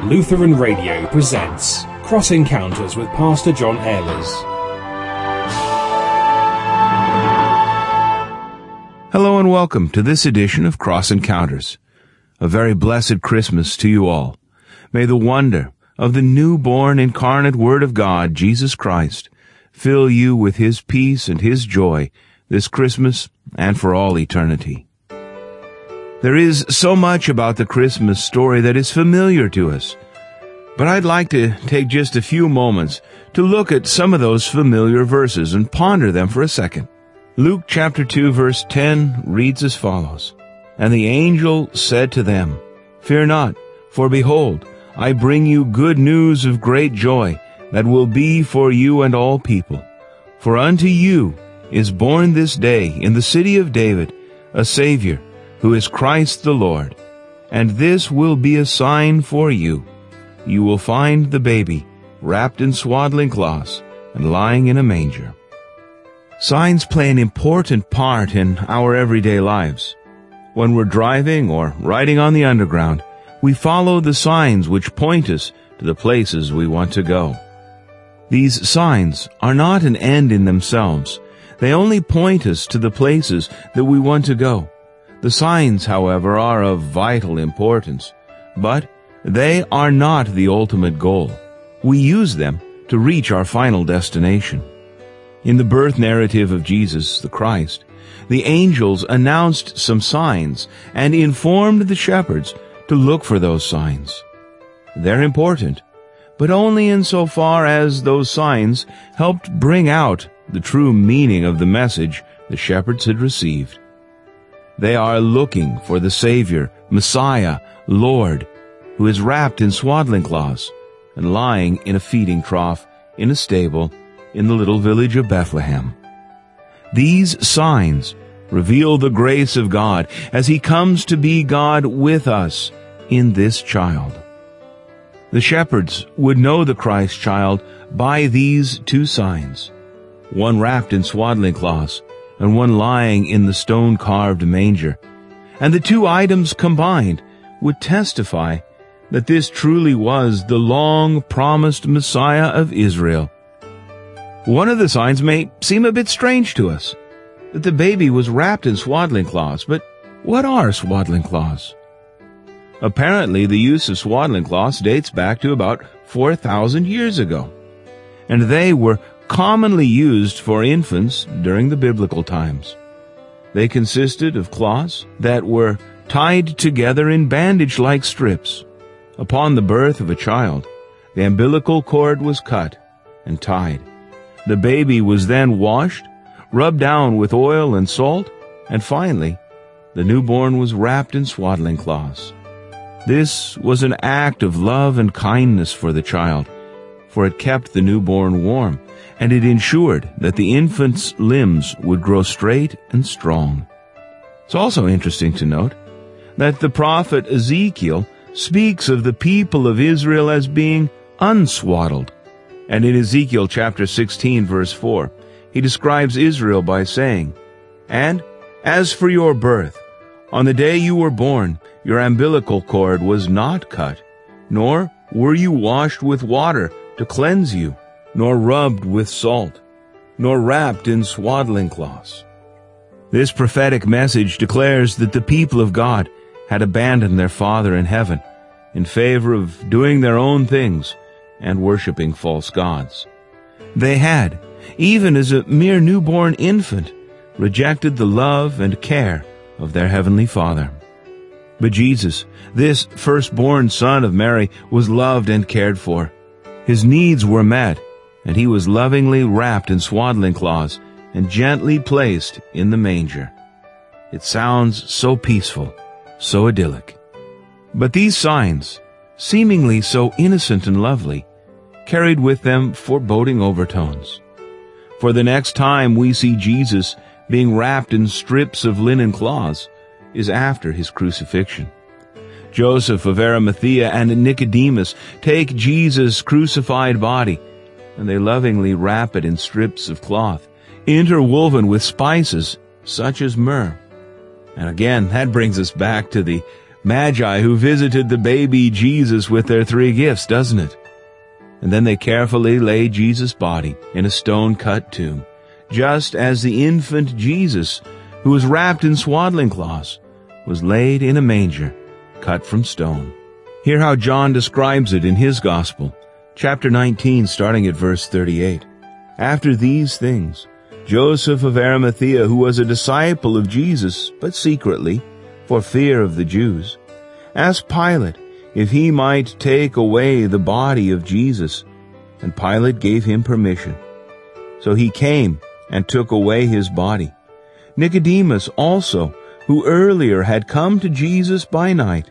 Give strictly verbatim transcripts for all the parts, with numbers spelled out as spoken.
Lutheran Radio presents Cross Encounters with Pastor John Ehlers. Hello and welcome to this edition of Cross Encounters. A very blessed Christmas to you all. May the wonder of the newborn incarnate Word of God, Jesus Christ, fill you with His peace and His joy this Christmas and for all eternity. There is so much about the Christmas story that is familiar to us, but I'd like to take just a few moments to look at some of those familiar verses and ponder them for a second. Luke chapter two verse ten reads as follows, "And the angel said to them, Fear not, for behold, I bring you good news of great joy that will be for you and all people. For unto you is born this day in the city of David a Savior, who is Christ the Lord. And this will be a sign for you. You will find the baby wrapped in swaddling cloths and lying in a manger." Signs play an important part in our everyday lives. When we're driving or riding on the underground, we follow the signs which point us to the places we want to go. These signs are not an end in themselves. They only point us to the places that we want to go. The signs, however, are of vital importance, but they are not the ultimate goal. We use them to reach our final destination. In the birth narrative of Jesus the Christ, the angels announced some signs and informed the shepherds to look for those signs. They're important, but only insofar as those signs helped bring out the true meaning of the message the shepherds had received. They are looking for the Savior, Messiah, Lord, who is wrapped in swaddling cloths and lying in a feeding trough in a stable in the little village of Bethlehem. These signs reveal the grace of God as He comes to be God with us in this child. The shepherds would know the Christ child by these two signs, one wrapped in swaddling cloths and one lying in the stone-carved manger. And the two items combined would testify that this truly was the long-promised Messiah of Israel. One of the signs may seem a bit strange to us, that the baby was wrapped in swaddling cloths. But what are swaddling cloths? Apparently, the use of swaddling cloths dates back to about four thousand years ago, and they were commonly used for infants during the biblical times. They consisted of cloths that were tied together in bandage-like strips. Upon the birth of a child, the umbilical cord was cut and tied. The baby was then washed, rubbed down with oil and salt, and finally, the newborn was wrapped in swaddling cloths. This was an act of love and kindness for the child, for it kept the newborn warm, and it ensured that the infant's limbs would grow straight and strong. It's also interesting to note that the prophet Ezekiel speaks of the people of Israel as being unswaddled. And in Ezekiel chapter sixteen, verse four, he describes Israel by saying, "And as for your birth, on the day you were born, your umbilical cord was not cut, nor were you washed with water to cleanse you, nor rubbed with salt, nor wrapped in swaddling cloths." This prophetic message declares that the people of God had abandoned their Father in heaven in favor of doing their own things and worshiping false gods. They had, even as a mere newborn infant, rejected the love and care of their heavenly Father. But Jesus, this firstborn son of Mary, was loved and cared for. His needs were met, and He was lovingly wrapped in swaddling cloths and gently placed in the manger. It sounds so peaceful, so idyllic. But these signs, seemingly so innocent and lovely, carried with them foreboding overtones. For the next time we see Jesus being wrapped in strips of linen cloths is after His crucifixion. Joseph of Arimathea and Nicodemus take Jesus' crucified body, and they lovingly wrap it in strips of cloth, interwoven with spices such as myrrh. And again, that brings us back to the Magi who visited the baby Jesus with their three gifts, doesn't it? And then they carefully laid Jesus' body in a stone-cut tomb, just as the infant Jesus, who was wrapped in swaddling cloths, was laid in a manger cut from stone. Hear how John describes it in his Gospel, chapter nineteen, starting at verse thirty-eight. After these things, Joseph of Arimathea, who was a disciple of Jesus, but secretly, for fear of the Jews, asked Pilate if he might take away the body of Jesus, and Pilate gave him permission. So he came and took away his body. Nicodemus also, who earlier had come to Jesus by night,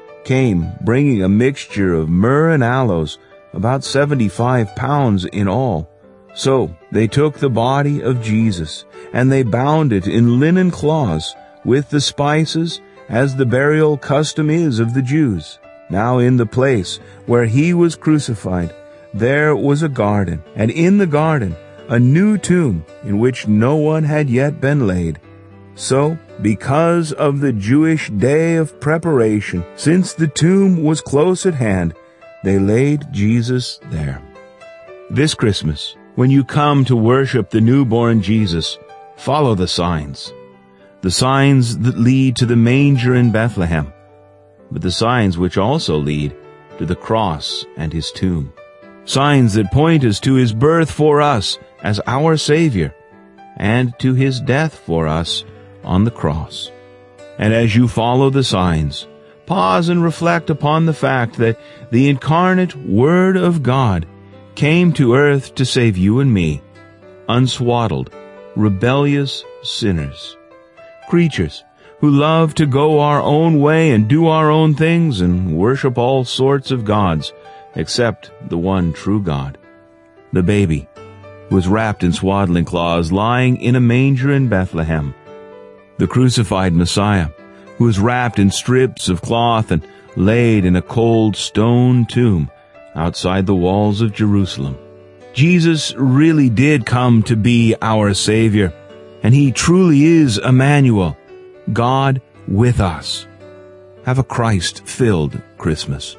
came bringing a mixture of myrrh and aloes, about seventy-five pounds in all. So they took the body of Jesus, and they bound it in linen cloths with the spices, as the burial custom is of the Jews. Now in the place where he was crucified, there was a garden, and in the garden a new tomb in which no one had yet been laid. So, because of the Jewish day of preparation, since the tomb was close at hand, they laid Jesus there. This Christmas, when you come to worship the newborn Jesus, follow the signs. The signs that lead to the manger in Bethlehem, but the signs which also lead to the cross and his tomb. Signs that point us to his birth for us as our Savior, and to his death for us on the cross. And as you follow the signs, pause and reflect upon the fact that the incarnate Word of God came to earth to save you and me, unswaddled, rebellious sinners, creatures who love to go our own way and do our own things and worship all sorts of gods except the one true God. The baby was wrapped in swaddling cloths, lying in a manger in Bethlehem. The crucified Messiah, who was wrapped in strips of cloth and laid in a cold stone tomb outside the walls of Jerusalem. Jesus really did come to be our Savior, and he truly is Emmanuel, God with us. Have a Christ-filled Christmas.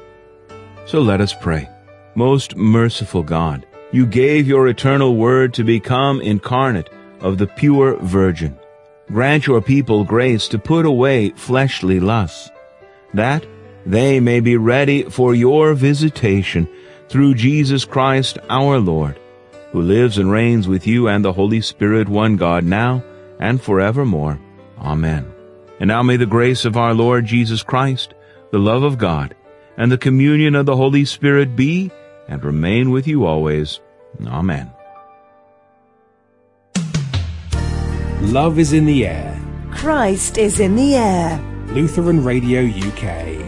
So let us pray. Most merciful God, you gave your eternal Word to become incarnate of the pure Virgin. Grant your people grace to put away fleshly lusts, that they may be ready for your visitation through Jesus Christ our Lord, who lives and reigns with you and the Holy Spirit, one God, now and forevermore. Amen. And now may the grace of our Lord Jesus Christ, the love of God, and the communion of the Holy Spirit be and remain with you always. Amen. Love is in the air. Christ is in the air. Lutheran Radio U K.